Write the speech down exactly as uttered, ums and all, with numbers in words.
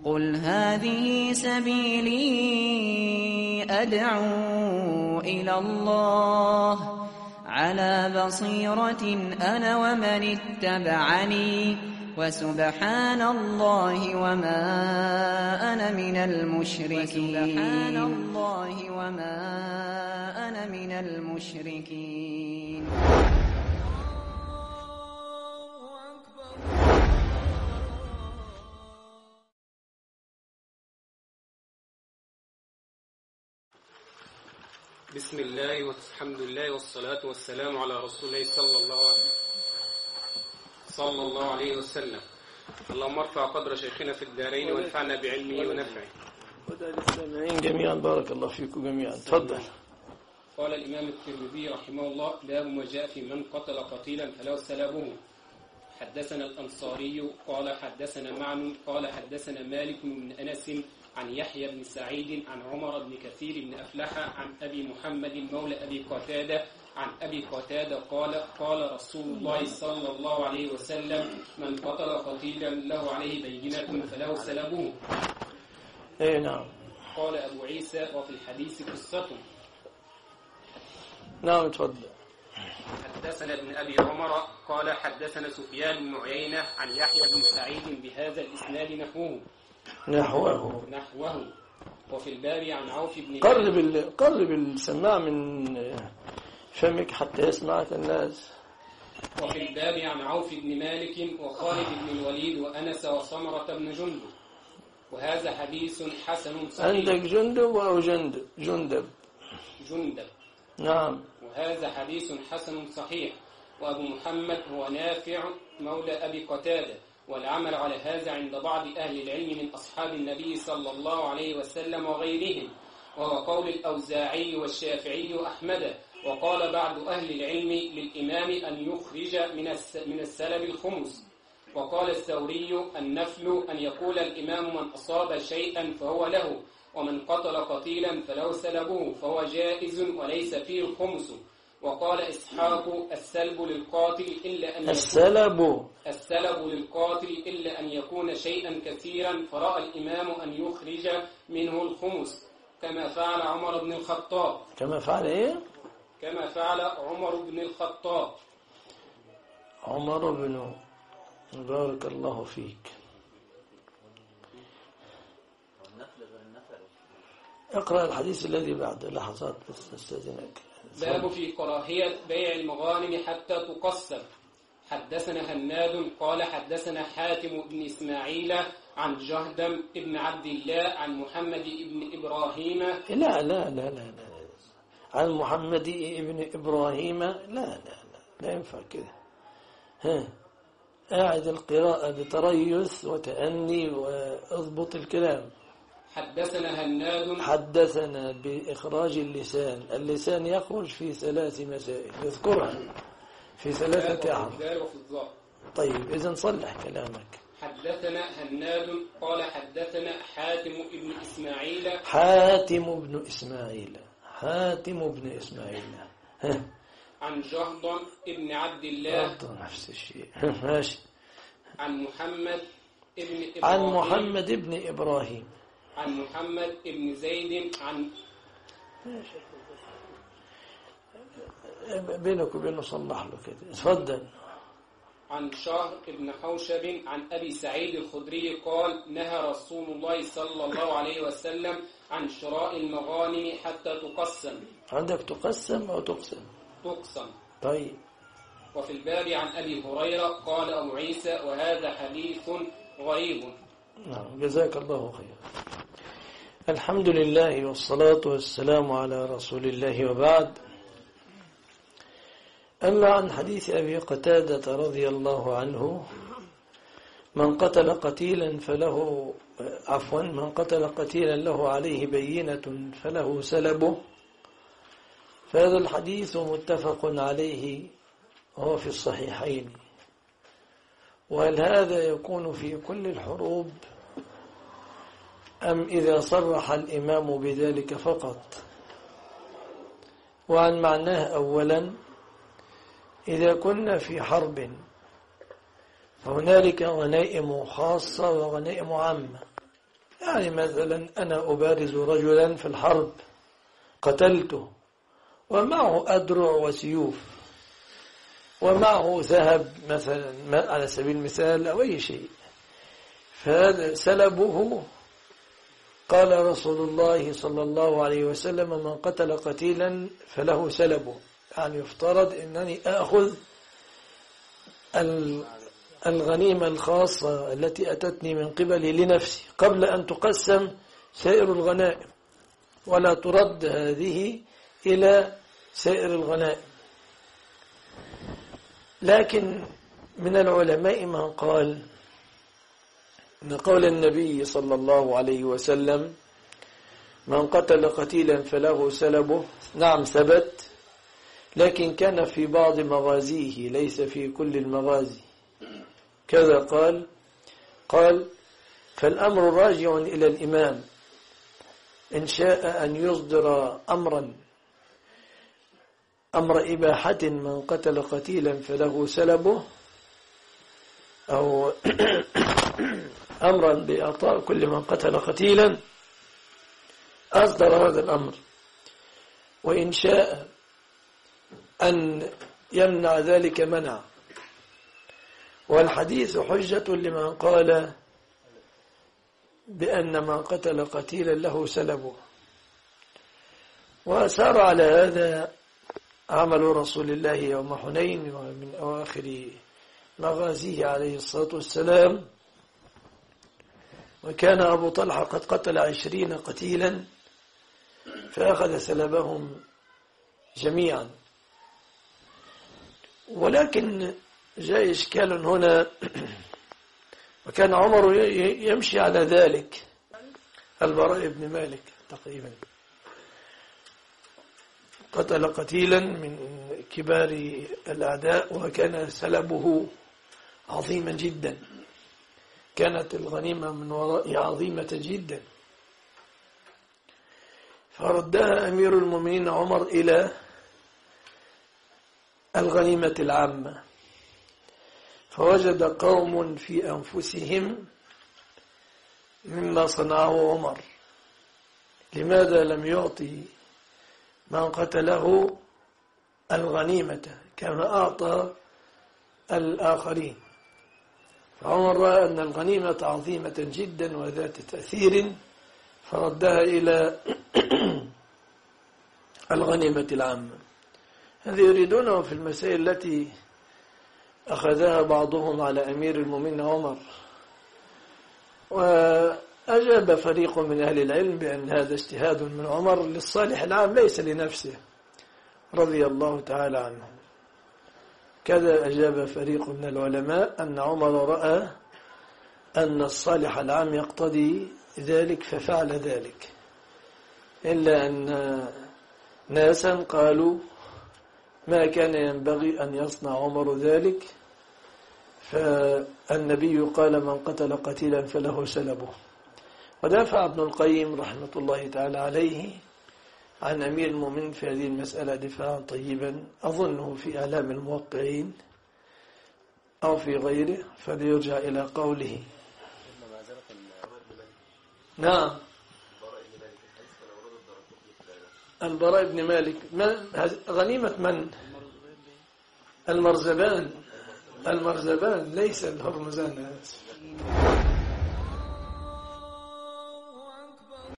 قل هذه سبيلي أدعو إلى الله على بصيرة أنا ومن اتبعني وسبحان الله وما أنا من المشركين سبحان الله وما أنا من المشركين. بسم الله والحمد لله والصلاة والسلام على رسول الله صلى الله عليه صلى الله عليه وسلم. اللهم ارفع قدر شيخنا في الدارين وانفعنا بعلمه ونفعه. ودع المستمعين جميعا بارك الله فيكم جميعا. تفضل. قال الإمام الترمذي رحمه الله: باب ما جاء في من قتل قتيلا فله سلبه. حدثنا الأنصاري قال حدثنا معن قال حدثنا مالك بن أنس عن يحيى بن سعيد عن عمر بن كثير بن أفلح عن أبي محمد مولى أبي قتادة عن أبي قتادة قال قال رسول الله صلى الله عليه وسلم: من قتل قتيلا له عليه بينة فله سلبه. اي نعم. قال أبو عيسى: وفي الحديث قصة. نعم تفضل. حدثنا ابن أبي عمر قال حدثنا سفيان بن عيينة عن يحيى بن سعيد بهذا الإسناد نحوه نحوه نحوه وفي الباب عن عوف بن قرب ال... قرب السماع من فمك حتى يسمعك الناس. وفي الباب عن عوف بن مالك وخالد بن الوليد وأنس وسمرة بن جندب. وهذا حديث حسن صحيح. عندك جندب أو جندب جندب جندب نعم. وهذا حديث حسن صحيح. وأبو محمد هو نافع مولى أبي قتادة، والعمل على هذا عند بعض أهل العلم من أصحاب النبي صلى الله عليه وسلم وغيرهم، وهو قول الأوزاعي والشافعي وأحمد. وقال بعض أهل العلم للإمام أن يخرج من السلب الخمس. وقال الثوري: النفل أن يقول الإمام من أصاب شيئا فهو له، ومن قتل قتيلا فله سلبه فهو جائز وليس فيه الخمس. وقال إسحاق: السلب للقاتل إلا أن السلب السلب للقاتل إلا أن يكون شيئا كثيرا، فرأى الإمام أن يخرج منه الخمس كما فعل عمر بن الخطاب. كما فعل إيه؟ كما فعل عمر بن الخطاب. عمر بن بارك الله فيك. اقرأ الحديث الذي بعد لحظات بس استاذنك. باب في كراهية بيع المغانم حتى تقسم. حدثنا هناد قال حدثنا حاتم بن إسماعيل عن جهدم بن عبد الله عن محمد بن إبراهيم. لا لا لا لا لا عن محمد بن إبراهيم. لا لا لا لا ينفع كده. ها أعد القراءة بتريث وتأني واضبط الكلام. حدثنا هناد حدثنا بإخراج اللسان. اللسان يخرج في ثلاث مسائل يذكرها في ثلاثة أحرف. طيب إذن صلح كلامك. حدثنا هناد قال حدثنا حاتم بن إسماعيل. حاتم بن إسماعيل حاتم بن إسماعيل ها. عن جهضم بن عبد الله. نفس الشيء ماشي. عن محمد بن إبراهيم. عن محمد بن إبراهيم. عن محمد بن زيد عن بينك وبينه صلح له كده. تفضل. عن شهر بن حوشب عن أبي سعيد الخدري قال: نهى رسول الله صلى الله عليه وسلم عن شراء المغانم حتى تقسم. عندك تقسم أو تقسم؟ تقسم. طيب. وفي الباب عن أبي هريرة قال أبو عيسى: وهذا حديث غريب. نعم جزاك الله خير. الحمد لله والصلاة والسلام على رسول الله وبعد. أما عن حديث أبي قتادة رضي الله عنه: من قتل قتيلا فله عفوا من قتل قتيلا له عليه بينة فله سلبه، فهذا الحديث متفق عليه وهو في الصحيحين. وهل هذا يكون في كل الحروب أم إذا صرح الإمام بذلك فقط؟ وعن معناه أولا: إذا كنا في حرب فهنالك غنائم خاصة وغنائم عامة، يعني مثلا أنا أبارز رجلا في الحرب قتلته ومعه أدرع وسيوف ومعه ذهب مثلا على سبيل المثال أو أي شيء، فهذا سلبه. قال رسول الله صلى الله عليه وسلم: من قتل قتيلا فله سلبه. يعني يفترض أنني أخذ الغنيمة الخاصة التي أتتني من قبلي لنفسي قبل أن تقسم سائر الغنائم، ولا ترد هذه إلى سائر الغنائم. لكن من العلماء من قال إن قول النبي صلى الله عليه وسلم: من قتل قتيلا فله سلبه، نعم ثبت، لكن كان في بعض مغازيه ليس في كل المغازي. كذا قال قال فالأمر راجع إلى الإمام إن شاء أن يصدر أمرا أمر إباحة من قتل قتيلا فله سلبه، أو أمرا بإعطاء كل من قتل قتيلا أصدر هذا الأمر، وإن شاء أن يمنع ذلك منع. والحديث حجة لمن قال بأن من قتل قتيلا له سلبه. وسار على هذا عمل رسول الله يوم حنين ومن أواخر مغازيه عليه الصلاة والسلام. وكان أبو طلحة قد قتل عشرين قتيلا فأخذ سلبهم جميعا. ولكن جاء إشكال هنا، وكان عمر يمشي على ذلك. البراء بن مالك تقريبا قتل قتيلا من كبار الأعداء وكان سلبه عظيما جدا، كانت الغنيمة من ورائه عظيمة جدا، فردها أمير المؤمنين عمر إلى الغنيمة العامة، فوجد قوم في أنفسهم مما صنعه عمر: لماذا لم يعطي من قتله الغنيمة كما أعطى الآخرين؟ فعمر رأى أن الغنيمة عظيمة جدا وذات تأثير فردها إلى الغنيمة العامة. هذا يريدونه في المسائل التي أخذها بعضهم على أمير المؤمنين عمر. وأجاب فريق من أهل العلم بأن هذا اجتهاد من عمر للصالح العام ليس لنفسه رضي الله تعالى عنه. كذا أجاب فريق من العلماء أن عمر رأى أن الصالح العام يقتضي ذلك ففعل ذلك، إلا أن ناسا قالوا ما كان ينبغي أن يصنع عمر ذلك، فالنبي قال من قتل قتيلا فله سلبه. ودافع ابن القيم رحمة الله تعالى عليه عن أمير المؤمنين في هذه المسألة دفاعا طيبا، أظنه في إعلام الموقعين أو في غيره، فليرجع إلى قوله. نعم، البراء بن مالك من غنيمة من؟ المرزبان، المرزبان ليس الهرمزان.